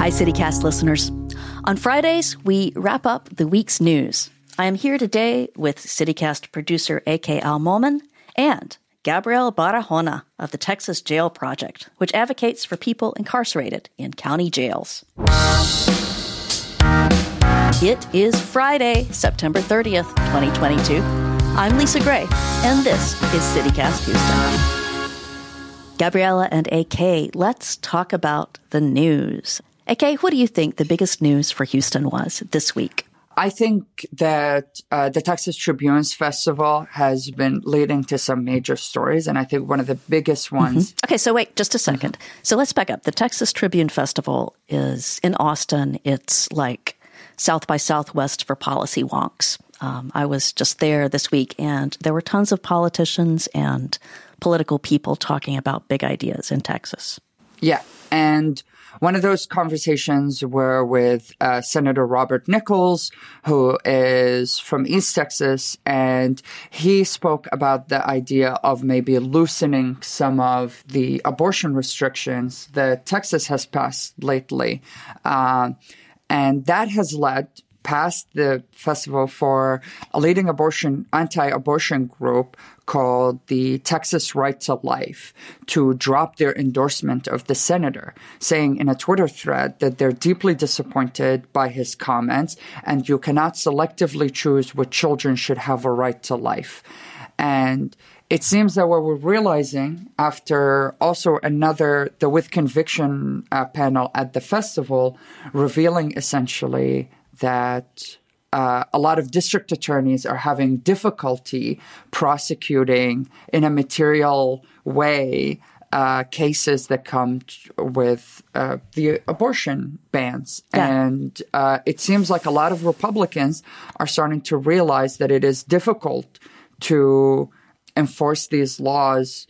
Hi, CityCast listeners. On Fridays, we wrap up the week's news. I am here today with CityCast producer A.K. Al-Momen and Gabriela Barahona of the Texas Jail Project, which advocates for people incarcerated in county jails. It is Friday, September 30th, 2022. I'm Lisa Gray, and this is CityCast Houston. Gabriela and AK, let's talk about the news. AK, what do you think the biggest news for Houston was this week? I think that the Texas Tribunes Festival has been leading to some major stories, and I think one of the biggest ones... Okay, so wait just a second. So let's back up. The Texas Tribune Festival is in Austin. It's like South by Southwest for policy wonks. I was just there this week, and there were tons of politicians and political people talking about big ideas in Texas. Yeah, and one of those conversations were with Senator Robert Nichols, who is from East Texas, and he spoke about the idea of maybe loosening some of the abortion restrictions that Texas has passed lately. And that has led past the festival for a leading anti-abortion group called the Texas Right to Life to drop their endorsement of the senator, saying in a Twitter thread that they're deeply disappointed by his comments and you cannot selectively choose what children should have a right to life. And it seems that what we're realizing after also the With Conviction panel at the festival, revealing essentially that a lot of district attorneys are having difficulty prosecuting in a material way cases that come with the abortion bans. Yeah. And it seems like a lot of Republicans are starting to realize that it is difficult to enforce these laws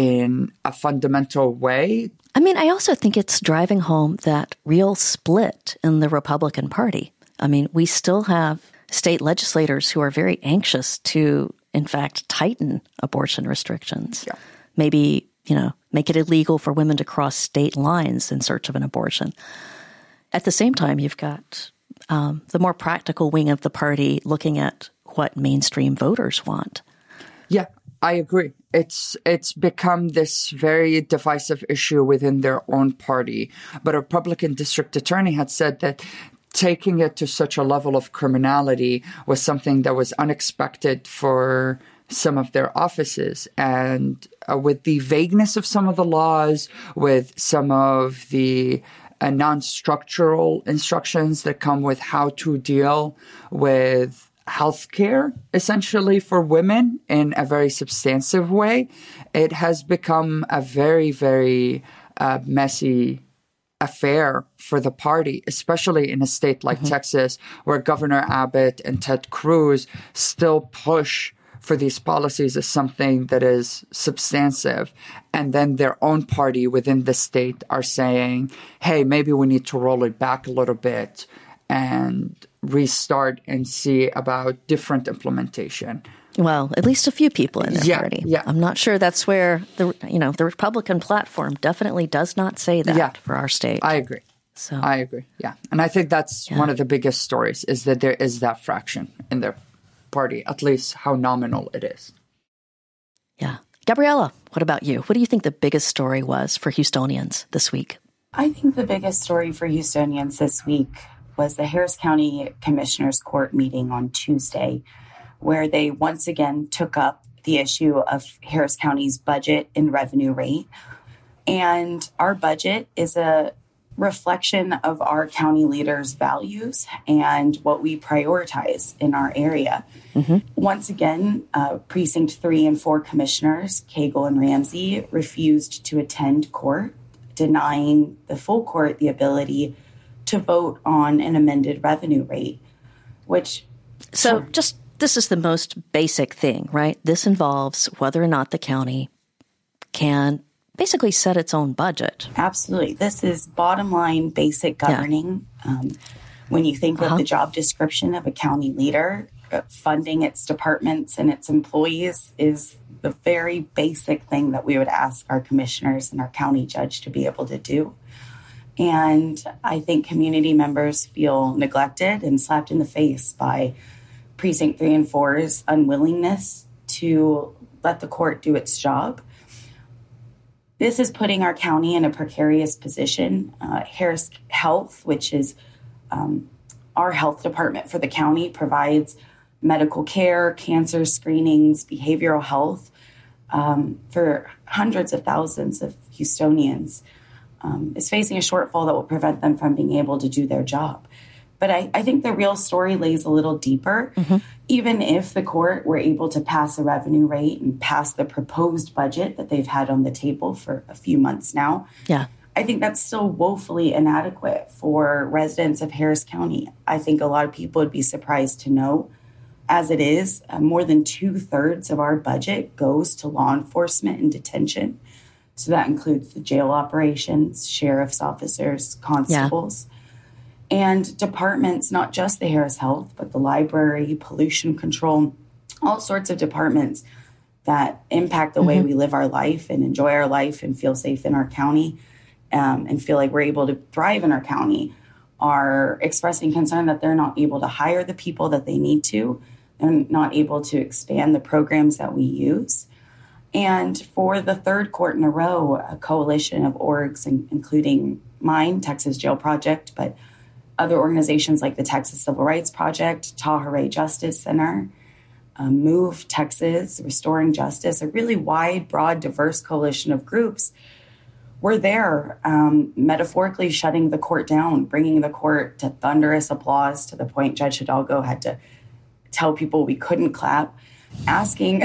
in a fundamental way. I mean, I also think it's driving home that real split in the Republican Party. I mean, we still have state legislators who are very anxious to, in fact, tighten abortion restrictions. Yeah. Maybe, make it illegal for women to cross state lines in search of an abortion. At the same time, you've got the more practical wing of the party looking at what mainstream voters want. Yeah, I agree. It's become this very divisive issue within their own party. But a Republican district attorney had said that taking it to such a level of criminality was something that was unexpected for some of their offices. And with the vagueness of some of the laws, with some of the non-structural instructions that come with how to deal with healthcare, essentially for women in a very substantive way, it has become a very, very messy affair for the party, especially in a state like Texas, where Governor Abbott and Ted Cruz still push for these policies as something that is substantive. And then their own party within the state are saying, hey, maybe we need to roll it back a little bit and restart and see about different implementation. Well, at least a few people in their party. Yeah. I'm not sure that's where the Republican platform definitely does not say that for our state. I agree. I agree. Yeah. And I think that's one of the biggest stories is that there is that fraction in their party, at least how nominal it is. Yeah. Gabriela, what about you? What do you think the biggest story was for Houstonians this week? I think the biggest story for Houstonians this week was the Harris County Commissioners Court meeting on Tuesday, where they once again took up the issue of Harris County's budget and revenue rate. And our budget is a reflection of our county leaders' values and what we prioritize in our area. Once again, Precinct 3 and 4 commissioners, Cagle and Ramsey, refused to attend court, denying the full court the ability to vote on an amended revenue rate, which... So this is the most basic thing, right? This involves whether or not the county can basically set its own budget. Absolutely. This is bottom line basic governing. Yeah. When you think of the job description of a county leader, funding its departments and its employees is the very basic thing that we would ask our commissioners and our county judge to be able to do. And I think community members feel neglected and slapped in the face by Precinct 3 and 4's unwillingness to let the court do its job. This is putting our county in a precarious position. Harris Health, which is our health department for the county, provides medical care, cancer screenings, behavioral health for hundreds of thousands of Houstonians, is facing a shortfall that will prevent them from being able to do their job. But I think the real story lays a little deeper. Even if the court were able to pass a revenue rate and pass the proposed budget that they've had on the table for a few months now, I think that's still woefully inadequate for residents of Harris County. I think a lot of people would be surprised to know, as it is, more than 2/3 of our budget goes to law enforcement and detention. So that includes the jail operations, sheriff's officers, constables. And departments, not just the Harris Health, but the library, pollution control, all sorts of departments that impact the way we live our life and enjoy our life and feel safe in our county and feel like we're able to thrive in our county, are expressing concern that they're not able to hire the people that they need to. They're not able to expand the programs that we use. And for the third court in a row, a coalition of orgs, including mine, Texas Jail Project, but other organizations like the Texas Civil Rights Project, Tahoe Justice Center, Move Texas, Restoring Justice, a really wide, broad, diverse coalition of groups were there, metaphorically shutting the court down, bringing the court to thunderous applause to the point Judge Hidalgo had to tell people we couldn't clap, asking,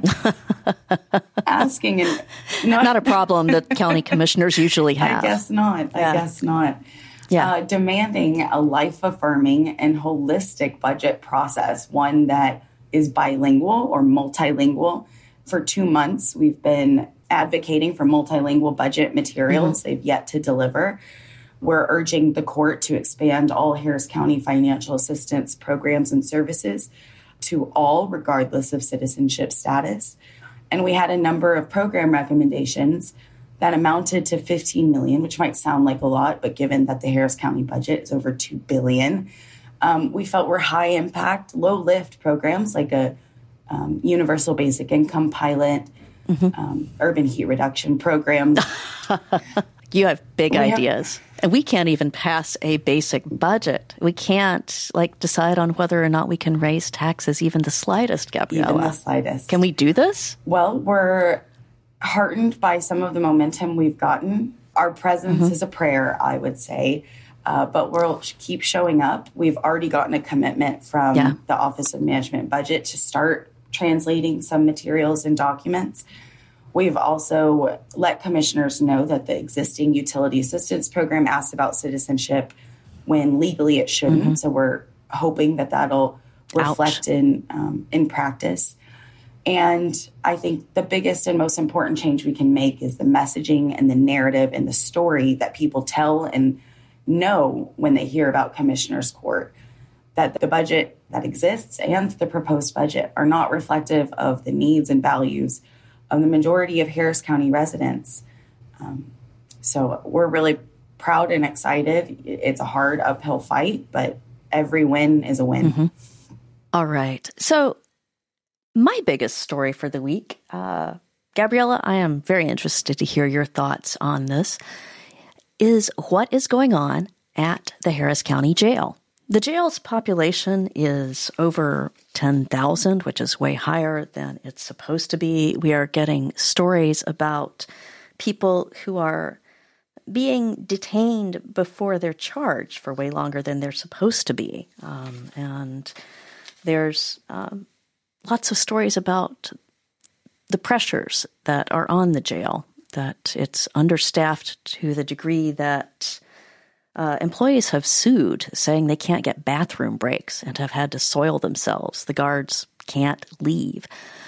and not a problem that county commissioners usually have. I guess not. Demanding a life-affirming and holistic budget process, one that is bilingual or multilingual. For 2 months, we've been advocating for multilingual budget materials. They've yet to deliver. We're urging the court to expand all Harris County financial assistance programs and services to all, regardless of citizenship status. And we had a number of program recommendations that amounted to $15 million, which might sound like a lot, but given that the Harris County budget is over $2 billion, we felt were high impact, low lift programs like a universal basic income pilot, urban heat reduction program. You have big ideas. And we can't even pass a basic budget. We can't decide on whether or not we can raise taxes, even the slightest, Gabriella. Even the slightest. Can we do this? Well, we're heartened by some of the momentum we've gotten. Our presence is a prayer, I would say, but we'll keep showing up. We've already gotten a commitment from the Office of Management and Budget to start translating some materials and documents. We've also let commissioners know that the existing utility assistance program asks about citizenship when legally it shouldn't. So we're hoping that that'll reflect in practice. And I think the biggest and most important change we can make is the messaging and the narrative and the story that people tell and know when they hear about Commissioner's Court, that the budget that exists and the proposed budget are not reflective of the needs and values of the majority of Harris County residents. So we're really proud and excited. It's a hard uphill fight, but every win is a win. All right. So my biggest story for the week, Gabriella, I am very interested to hear your thoughts on this, is what is going on at the Harris County Jail. The jail's population is over 10,000, which is way higher than it's supposed to be. We are getting stories about people who are being detained before they're charged for way longer than they're supposed to be. And there's lots of stories about the pressures that are on the jail, that it's understaffed to the degree that employees have sued, saying they can't get bathroom breaks and have had to soil themselves. The guards can't leave.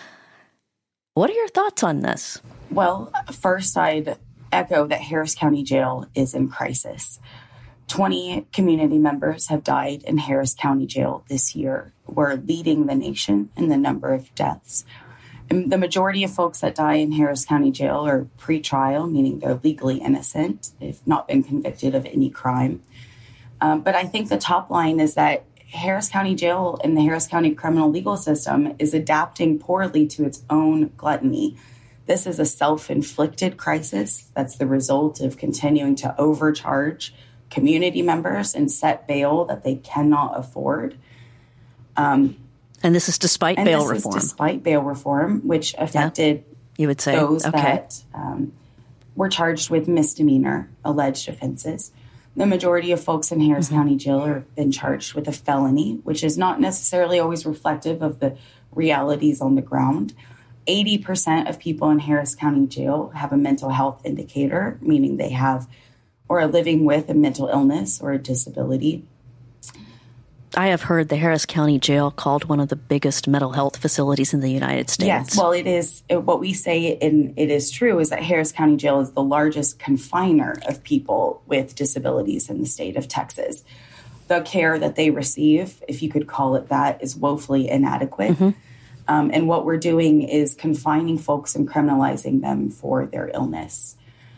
What are your thoughts on this? Well, first, I'd echo that Harris County Jail is in crisis. 20 community members have died in Harris County Jail this year. We're leading the nation in the number of deaths. And the majority of folks that die in Harris County Jail are pre-trial, meaning they're legally innocent. They've not been convicted of any crime. But I think the top line is that Harris County Jail and the Harris County criminal legal system is adapting poorly to its own gluttony. This is a self-inflicted crisis that's the result of continuing to overcharge community members and set bail that they cannot afford. And this is despite bail reform. Despite bail reform, which affected you would say those that were charged with misdemeanor alleged offenses. The majority of folks in Harris County Jail have been charged with a felony, which is not necessarily always reflective of the realities on the ground. 80% of people in Harris County Jail have a mental health indicator, meaning they have or are living with a mental illness or a disability. I have heard the Harris County Jail called one of the biggest mental health facilities in the United States. Yes, well, it is. What we say, and it is true, is that Harris County Jail is the largest confiner of people with disabilities in the state of Texas. The care that they receive, if you could call it that, is woefully inadequate. And what we're doing is confining folks and criminalizing them for their illness.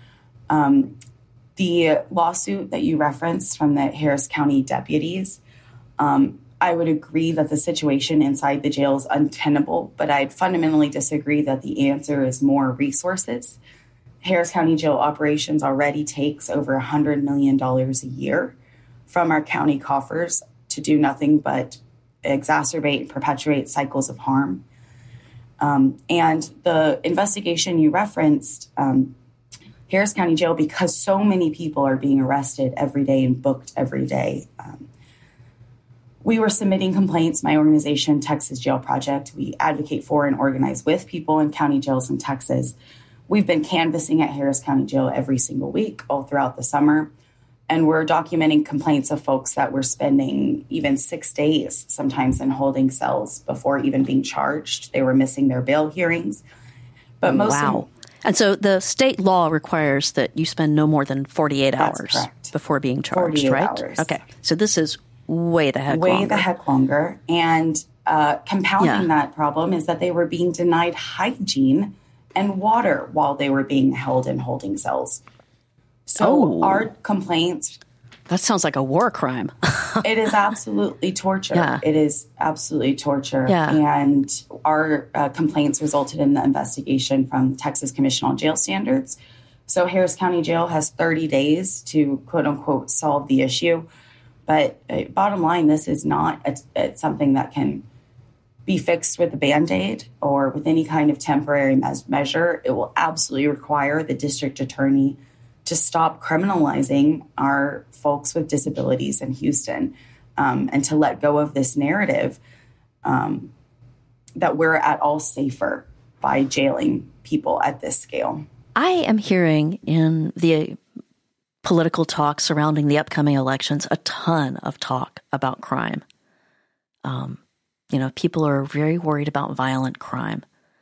The lawsuit that you referenced from the Harris County deputies, I would agree that the situation inside the jail is untenable, but I'd fundamentally disagree that the answer is more resources. Harris County Jail operations already takes over $100 million a year from our county coffers to do nothing but exacerbate and perpetuate cycles of harm. And the investigation you referenced, Harris County Jail, because so many people are being arrested every day and booked every day, we were submitting complaints. My organization, Texas Jail Project, we advocate for and organize with people in county jails in Texas. We've been canvassing at Harris County Jail every single week all throughout the summer. And we're documenting complaints of folks that were spending even 6 days sometimes in holding cells before even being charged. They were missing their bail hearings. But wow. And so the state law requires that you spend no more than 48 hours correct. Before being charged, right? Hours. Okay. So this is way the heck longer. And compounding that problem is that they were being denied hygiene and water while they were being held in holding cells. So our complaints... That sounds like a war crime. It is absolutely torture. Yeah. It is absolutely torture. Yeah. And our complaints resulted in the investigation from the Texas Commission on Jail Standards. So Harris County Jail has 30 days to, quote unquote, solve the issue. But bottom line, this is not something that can be fixed with a Band-Aid or with any kind of temporary measure. It will absolutely require the district attorney to stop criminalizing our folks with disabilities in Houston, and to let go of this narrative that we're at all safer by jailing people at this scale. I am hearing in the political talk surrounding the upcoming elections a ton of talk about crime. People are very worried about violent crime.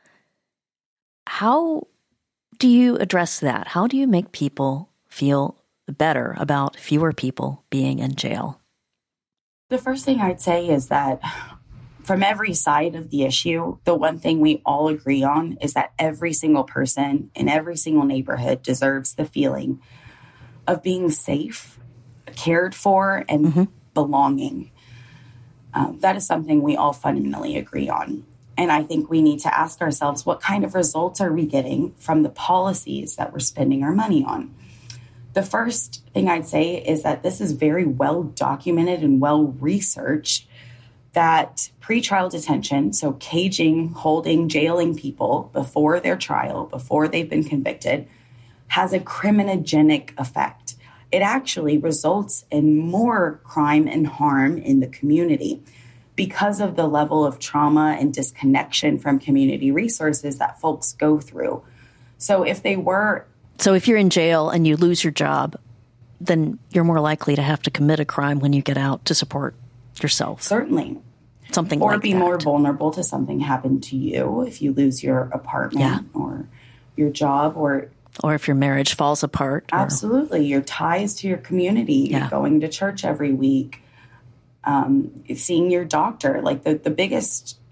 How do you address that? How do you make people feel better about fewer people being in jail? The first thing I'd say is that from every side of the issue, the one thing we all agree on is that every single person in every single neighborhood deserves the feeling of being safe, cared for, and belonging. That is something we all fundamentally agree on. And I think we need to ask ourselves, what kind of results are we getting from the policies that we're spending our money on? The first thing I'd say is that this is very well documented and well researched that pretrial detention, so caging, holding, jailing people before their trial, before they've been convicted, has a criminogenic effect. It actually results in more crime and harm in the community because of the level of trauma and disconnection from community resources that folks go through. So if you're in jail and you lose your job, then you're more likely to have to commit a crime when you get out to support yourself. Certainly. Something like that. Or be more vulnerable to something happen to you if you lose your apartment or your job or if your marriage falls apart. Absolutely. Your ties to your community, you're going to church every week, seeing your doctor. Like the biggest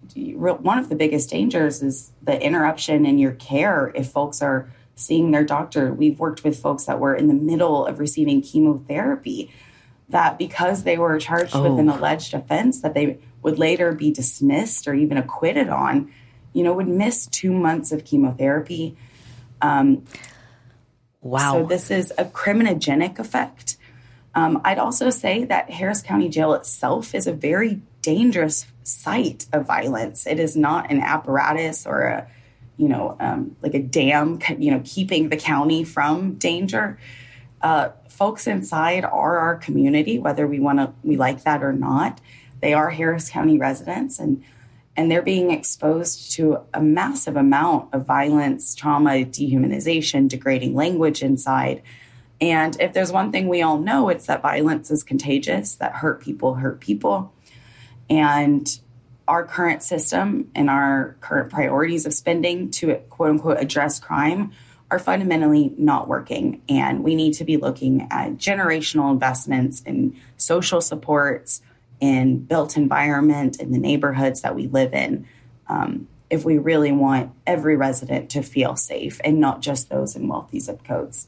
one of the biggest dangers is the interruption in your care if folks are seeing their doctor. We've worked with folks that were in the middle of receiving chemotherapy, that because they were charged with an alleged offense that they would later be dismissed or even acquitted on, would miss 2 months of chemotherapy. Wow. So this is a criminogenic effect. I'd also say that Harris County Jail itself is a very dangerous site of violence. It is not an apparatus or like a dam, keeping the county from danger. Folks inside are our community, whether we like that or not. They are Harris County residents, and they're being exposed to a massive amount of violence, trauma, dehumanization, degrading language inside. And if there's one thing we all know, it's that violence is contagious, that hurt people. And our current system and our current priorities of spending to, quote unquote, address crime are fundamentally not working. And we need to be looking at generational investments in social supports, in built environment, in the neighborhoods that we live in, if we really want every resident to feel safe and not just those in wealthy zip codes.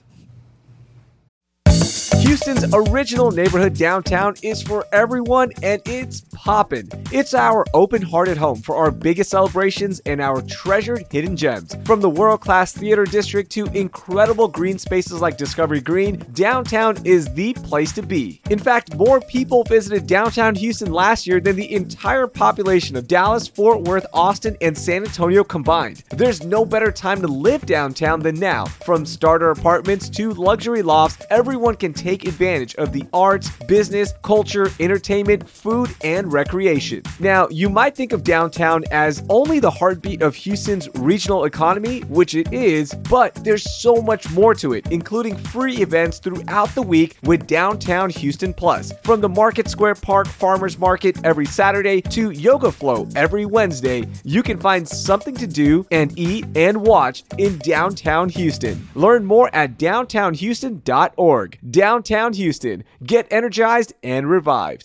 Houston's original neighborhood downtown is for everyone, and it's poppin'. It's our open-hearted home for our biggest celebrations and our treasured hidden gems. From the world-class theater district to incredible green spaces like Discovery Green, downtown is the place to be. In fact, more people visited downtown Houston last year than the entire population of Dallas, Fort Worth, Austin, and San Antonio combined. There's no better time to live downtown than now. From starter apartments to luxury lofts, everyone can take advantage of the arts, business, culture, entertainment, food, and recreation. Now, you might think of downtown as only the heartbeat of Houston's regional economy, which it is, but there's so much more to it, including free events throughout the week with Downtown Houston Plus. From the Market Square Park Farmers Market every Saturday to Yoga Flow every Wednesday, you can find something to do and eat and watch in downtown Houston. Learn more at downtownhouston.org. Downtown Houston. Get energized and revived.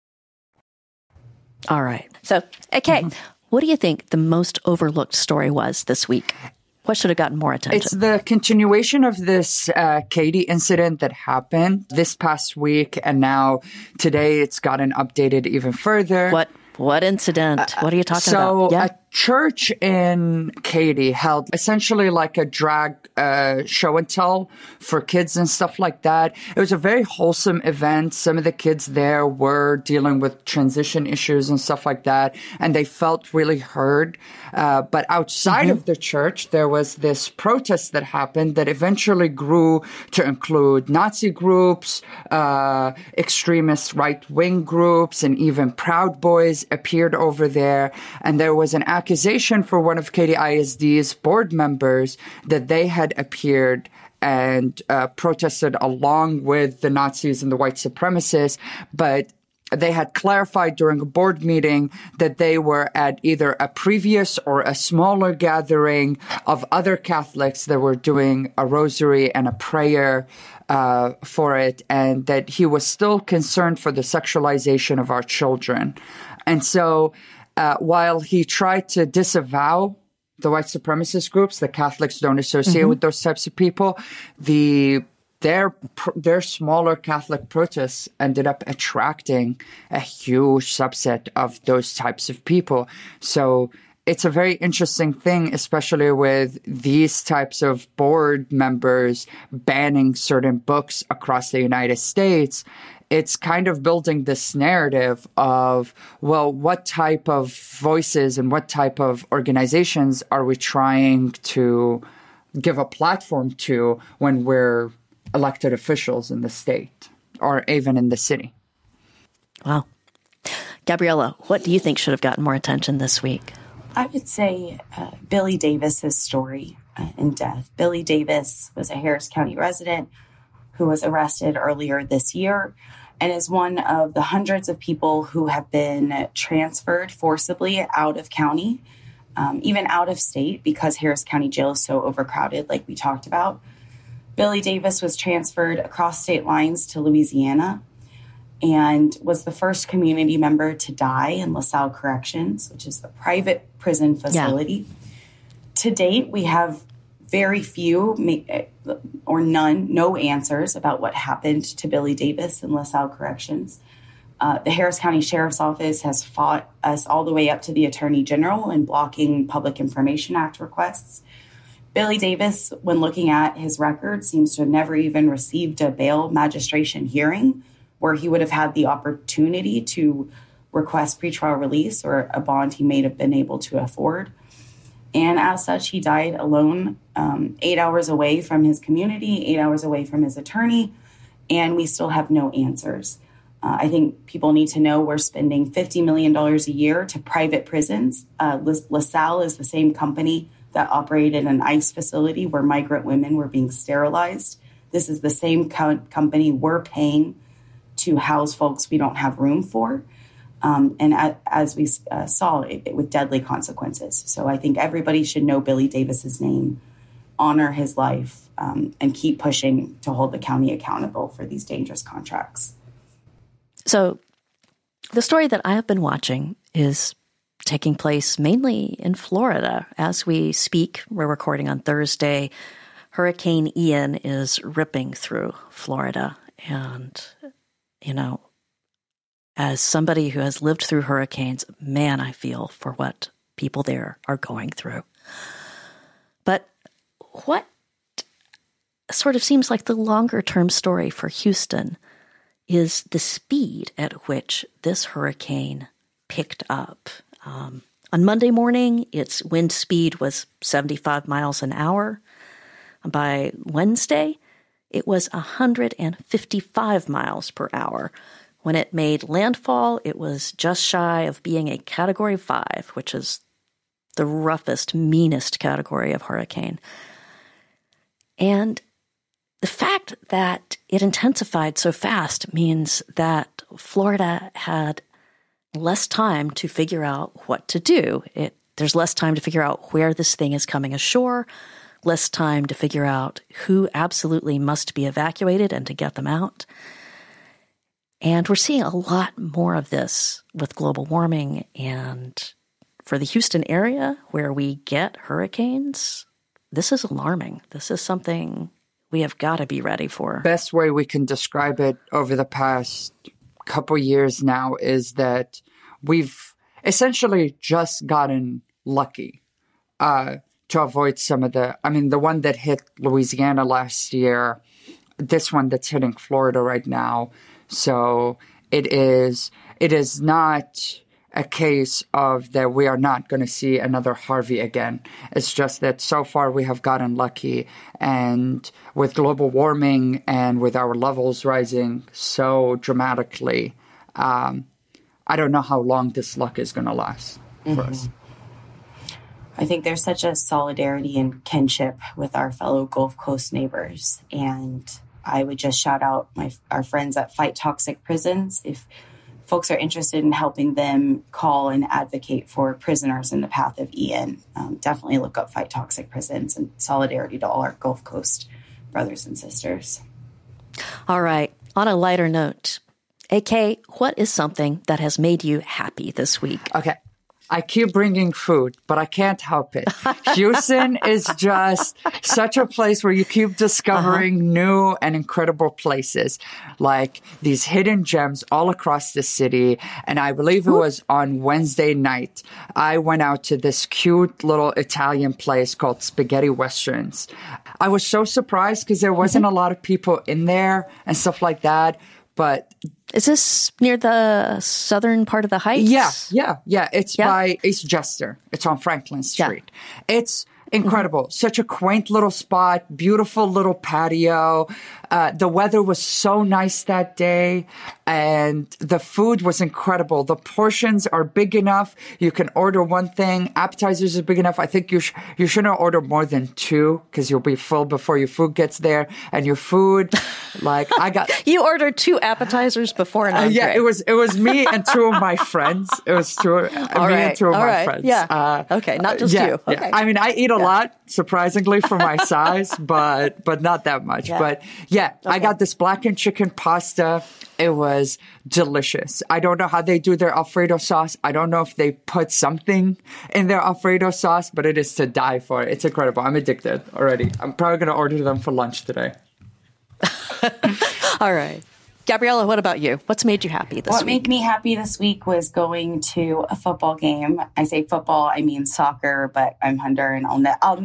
All right. So, okay, what do you think the most overlooked story was this week? What should have gotten more attention? It's the continuation of this Katie incident that happened this past week, and now today it's gotten updated even further. What incident? What are you talking about? So a church in Katy held essentially like a drag show and tell for kids and stuff like that. It was a very wholesome event. Some of the kids there were dealing with transition issues and stuff like that, and they felt really heard. But outside of the church, there was this protest that happened that eventually grew to include Nazi groups, extremist right-wing groups, and even Proud Boys appeared over there. And there was an accusation for one of Katy ISD's board members that they had appeared and protested along with the Nazis and the white supremacists, but they had clarified during a board meeting that they were at either a previous or a smaller gathering of other Catholics that were doing a rosary and a prayer for it, and that he was still concerned for the sexualization of our children. And so while he tried to disavow the white supremacist groups, the Catholics don't associate with those types of people, their smaller Catholic protests ended up attracting a huge subset of those types of people. So it's a very interesting thing, especially with these types of board members banning certain books across the United States. It's kind of building this narrative of, well, what type of voices and what type of organizations are we trying to give a platform to when we're elected officials in the state or even in the city? Wow. Gabriella, what do you think should have gotten more attention this week? I would say Billy Davis's story and death. Billy Davis was a Harris County resident who was arrested earlier this year and is one of the hundreds of people who have been transferred forcibly out of county, even out of state, because Harris County Jail is so overcrowded, like we talked about. Billy Davis was transferred across state lines to Louisiana. and was the first community member to die in LaSalle Corrections, which is the private prison facility. Yeah. To date, we have very few or no answers about what happened to Billy Davis in LaSalle Corrections. The Harris County Sheriff's Office has fought us all the way up to the Attorney General in blocking Public Information Act requests. Billy Davis, when looking at his record, seems to have never even received a bail magistration hearing where he would have had the opportunity to request pretrial release or a bond he may have been able to afford. And as such, he died alone, 8 hours away from his community, 8 hours away from his attorney, and we still have no answers. I think people need to know we're spending $50 million a year to private prisons. LaSalle is the same company that operated an ICE facility where migrant women were being sterilized. This is the same company we're paying to house folks we don't have room for. And as we saw, it with deadly consequences. So I think everybody should know Billy Davis's name, honor his life, and keep pushing to hold the county accountable for these dangerous contracts. So the story that I have been watching is taking place mainly in Florida. As we speak, we're recording on Thursday. Hurricane Ian is ripping through Florida. And, you know, as somebody who has lived through hurricanes, man, I feel for what people there are going through. But what sort of seems like the longer-term story for Houston is the speed at which this hurricane picked up. On Monday morning, its wind speed was 75 miles an hour. By Wednesday, it was 155 miles per hour. When it made landfall, it was just shy of being a Category 5, which is the roughest, meanest category of hurricane. And the fact that it intensified so fast means that Florida had less time to figure out what to do. There's less time to figure out where this thing is coming ashore, less time to figure out who absolutely must be evacuated and to get them out. And we're seeing a lot more of this with global warming. And for the Houston area where we get hurricanes, this is alarming. This is something we have got to be ready for. Best way we can describe it over the past couple years now is that we've essentially just gotten lucky to avoid some of the one that hit Louisiana last year, this one that's hitting Florida right now. So it is not a case of that we are not going to see another Harvey again. It's just that so far we have gotten lucky, and with global warming and with our levels rising so dramatically, I don't know how long this luck is going to last for us. I think there's such a solidarity and kinship with our fellow Gulf Coast neighbors, and I would just shout out our friends at Fight Toxic Prisons. If folks are interested in helping them, call and advocate for prisoners in the path of Ian, definitely look up Fight Toxic Prisons, and solidarity to all our Gulf Coast brothers and sisters. All right. On a lighter note, AK, what is something that has made you happy this week? Okay. I keep bringing food, but I can't help it. Houston is just such a place where you keep discovering new and incredible places, like these hidden gems all across the city. And I believe it was on Wednesday night, I went out to this cute little Italian place called Spaghetti Westerns. I was so surprised because there wasn't a lot of people in there and stuff like that, but... Is this near the southern part of the Heights? Yeah. It's by East Jester. It's on Franklin Street. Yeah. It's incredible. Such a quaint little spot, beautiful little patio. The weather was so nice that day, and the food was incredible. The portions are big enough. You can order one thing. Appetizers are big enough. I think you shouldn't order more than two because you'll be full before your food gets there. And your food, like I got... You ordered 2 appetizers before an entree. Yeah, it was me and 2 of my friends. It was me and 2 of my friends. Yeah. Okay, not just you. Okay. Yeah. I mean, I eat a lot, surprisingly, for my size, but not that much. Yeah. But yeah, okay. I got this blackened chicken pasta. It was delicious. I don't know how they do their Alfredo sauce. I don't know if they put something in their Alfredo sauce, but it is to die for. It's incredible. I'm addicted already. I'm probably going to order them for lunch today. All right. Gabriella, what about you? What's made you happy this week? What made me happy this week was going to a football game. I say football, I mean soccer, but I'm Honduran. I'll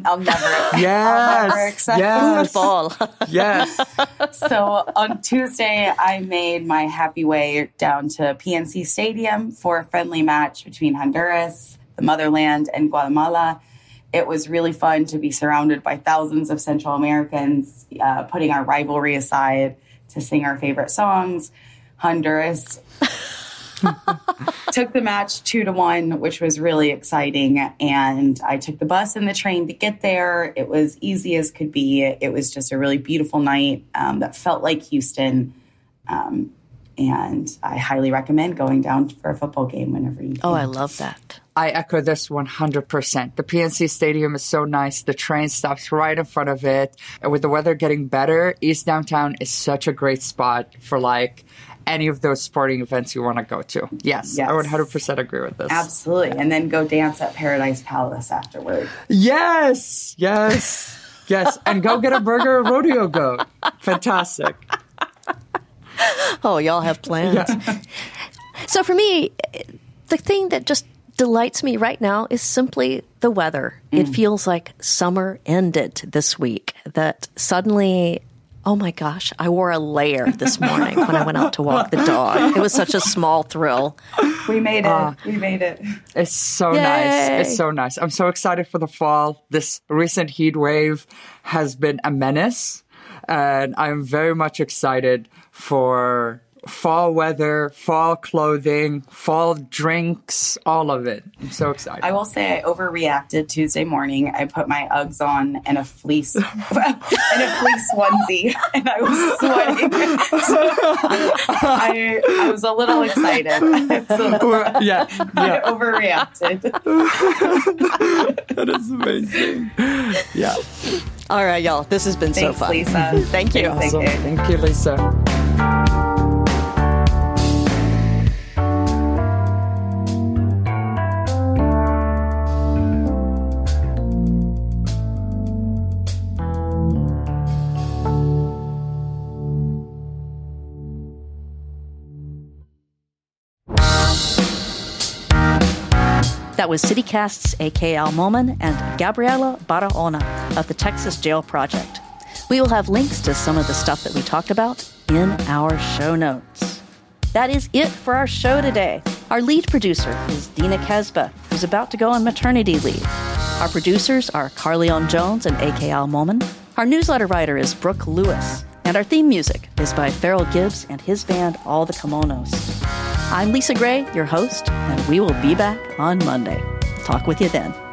never accept football. Yes. So on Tuesday, I made my happy way down to PNC Stadium for a friendly match between Honduras, the motherland, and Guatemala. It was really fun to be surrounded by thousands of Central Americans, putting our rivalry aside to sing our favorite songs. Honduras took the match 2-1, which was really exciting. And I took the bus and the train to get there. It was easy as could be. It was just a really beautiful night that felt like Houston. And I highly recommend going down for a football game whenever you can. Oh, I love that. I echo this 100%. The PNC Stadium is so nice. The train stops right in front of it. And with the weather getting better, East Downtown is such a great spot for like any of those sporting events you want to go to. Yes. I would 100% agree with this. Absolutely. And then go dance at Paradise Palace afterward. Yes. And go get a burger at Rodeo Goat. Fantastic. Oh, y'all have plans. Yeah. So for me, the thing that just delights me right now is simply the weather. It feels like summer ended this week. That suddenly, oh my gosh, I wore a layer this morning when I went out to walk the dog. It was such a small thrill. We made it. It's so Yay. nice. It's so nice. I'm so excited for the fall. This recent heat wave has been a menace. And I'm very much excited for fall weather, fall clothing, fall drinks, all of it. I'm so excited. I will say I overreacted Tuesday morning. I put my Uggs on and a fleece onesie, and I was sweating. So I was a little excited. Yeah. I overreacted. That is amazing. Yeah. All right, y'all. This has been Thanks, so fun. Lisa. Thank you. Awesome. Thank you, Lisa. That was CityCast's A.K. Al-Momen and Gabriela Barahona of the Texas Jail Project. We will have links to some of the stuff that we talked about in our show notes. That is it for our show today. Our lead producer is Dina Kesba, who's about to go on maternity leave. Our producers are Carleon Jones and A.K. Al-Momen. Our newsletter writer is Brooke Lewis. And our theme music is by Farrell Gibbs and his band All the Kimonos. I'm Lisa Gray, your host, and we will be back on Monday. Talk with you then.